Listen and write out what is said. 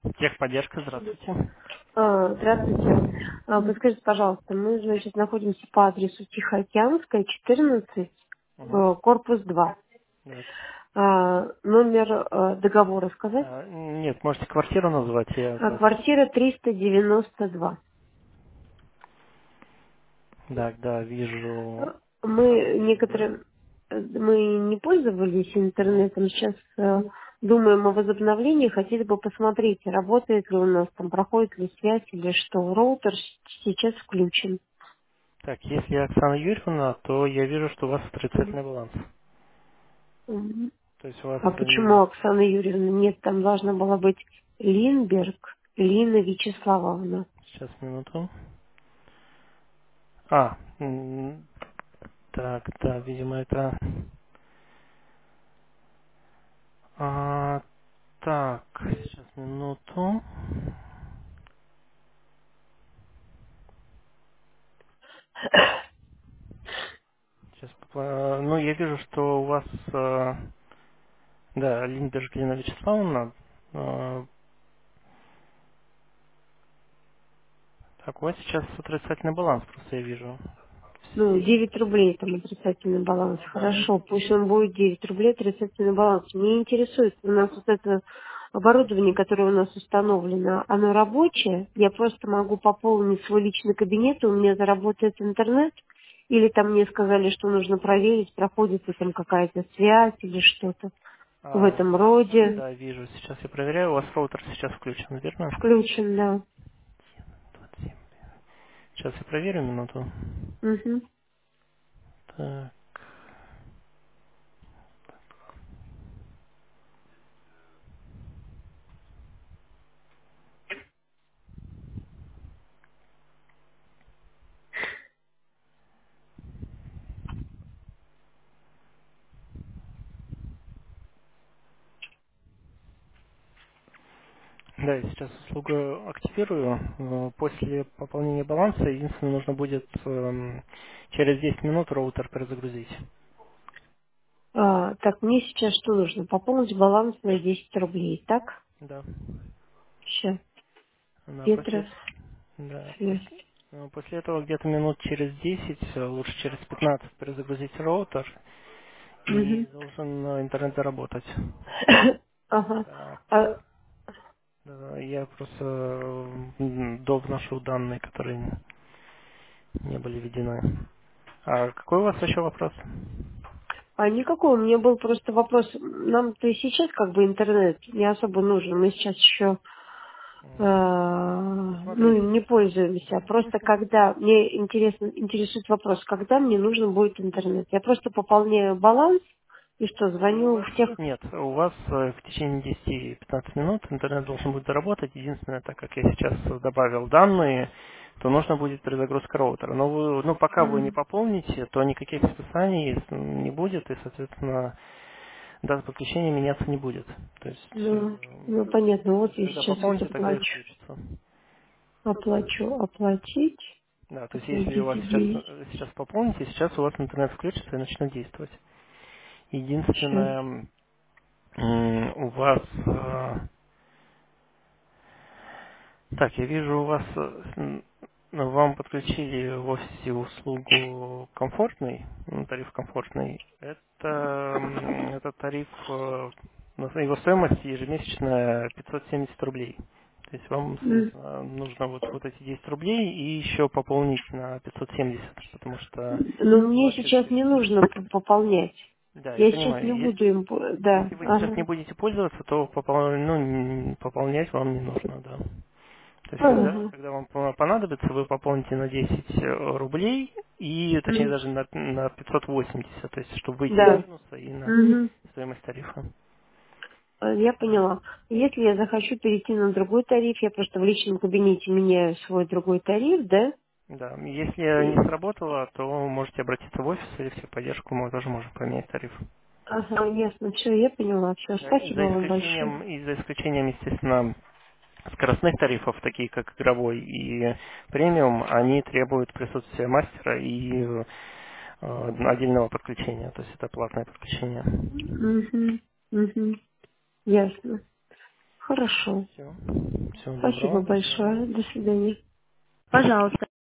Техподдержка, здравствуйте. Здравствуйте. Подскажите, пожалуйста, мы, значит, находимся по адресу Тихоокеанская, 14, Угу. корпус 2. Так. Номер договора сказать? Нет, можете квартиру назвать, я просто... Квартира 392. Так, да, вижу Мы Оксана Юрьевна, да? некоторые... Мы не пользовались Угу. интернетом, сейчас думаем о возобновлении, хотели бы посмотреть, работает ли у нас там, проходит ли связь или что. Роутер сейчас включен. Так, если Оксана Юрьевна, то я вижу, что у вас отрицательный баланс. Мгм. То есть у вас... А почему Оксана Юрьевна? Нет, там должна была быть Линберг Лина Вячеславовна. Сейчас, минуту. Так, да, видимо, это... Так, сейчас, минуту. Сейчас, ну, я вижу, что у вас... Да, Линдберг Лина Вячеславовна. Так, у вас сейчас отрицательный баланс, просто я вижу. Ну, 9 рублей там отрицательный баланс. Ну да, Хорошо, пусть он будет 9 рублей отрицательный баланс. Мне интересует, у нас вот это оборудование, которое у нас установлено, оно рабочее. Я просто могу пополнить свой личный кабинет, и у меня заработает интернет. Или там мне сказали, что нужно проверить, проходит ли там какая-то связь или что-то в этом роде. да, вижу. Сейчас я проверяю. У вас роутер сейчас включен, верно? Включен, да. 27. Сейчас я проверю минуту. Мгм. Так. Да, я сейчас услугу активирую. После пополнения баланса единственное нужно будет через 10 минут роутер перезагрузить. Так, мне сейчас что нужно? Пополнить баланс на 10 рублей, так? Да. Сейчас. Да, Петра, да, связь. после этого где-то минут через 10, лучше через 15 перезагрузить роутер, и Мгм. должен интернет заработать. Ага. Так, А, да, я просто довношу данные, которые не были введены. А какой у вас еще вопрос? никакой, у меня был просто вопрос. Нам-то и сейчас как бы интернет не особо нужен. Мы сейчас еще Ну, ну, смотрите. не пользуемся. Просто когда, мне интересует вопрос, когда мне нужен будет интернет. Я просто пополняю баланс и что, У звоню вас в тех... нет, у вас в течение 10-15 минут интернет должен будет заработать. Единственное, так как я сейчас добавил данные, то нужно будет перезагрузка роутера. Но пока вы не М, пополните, то никаких списаний не будет, и, соответственно, дата подключения меняться не будет. То есть, ну, понятно, вот я когда сейчас вот пополните, тогда и оплачу. включится. Оплачу, оплатить, Да, то есть если у вас оплатить здесь. сейчас пополните, сейчас у вас интернет включится и начнет действовать. Сейчас. Единственное, у вас так, я вижу, у вас вам подключили в офисе услугу комфортный, тариф комфортный. Это тариф, его стоимость ежемесячная 570 рублей. То есть вам, соответственно, нужно вот эти 10 рублей и еще пополнить на 570, потому что Но мне платит... сейчас не нужно пополнять. Да, я Я сейчас не понимаю. буду им... Да, Если вы сейчас не ага. будете пользоваться, то пополнять вам не нужно, да. То есть, Ага. когда вам понадобится, вы пополните на 10 рублей, и, точнее, М, даже на 580, то есть, чтобы выйти из Да. минуса и на Мгм. стоимость тарифа. Я поняла. Если я захочу перейти на другой тариф, я просто в личном кабинете меняю свой другой тариф, да? Да, если не И- сработало, то можете обратиться в офис или в техподдержку, мы тоже можем поменять тариф. Ага, ясно. Все, я поняла. Все, Да, спасибо вам большое. за исключением, естественно, скоростных тарифов, такие как игровой и премиум, они требуют присутствия мастера и отдельного подключения, то есть это платное подключение. Угу. Угу. Ясно. Хорошо. Все. Всего Спасибо доброго, до большое. свидания. До свидания. Пожалуйста.